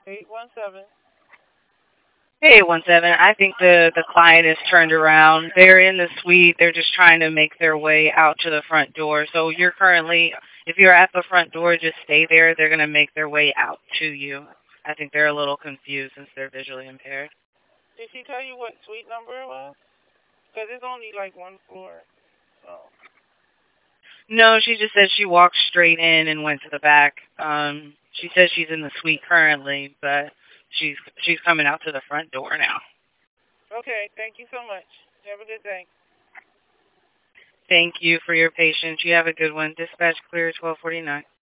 817. Hey, 17. I think the client is turned around. They're in the suite. They're just trying to make their way out to the front door. So you're currently, if you're at the front door, just stay there. They're going to make their way out to you. I think they're a little confused since they're visually impaired. Did she tell you what suite number it was? Because it's only like one floor. So. No, she just said she walked straight in and went to the back. She says she's in the suite currently, but she's coming out to the front door now. Okay, thank you so much. Have a good day. Thank you for your patience. You have a good one. Dispatch clear 1249.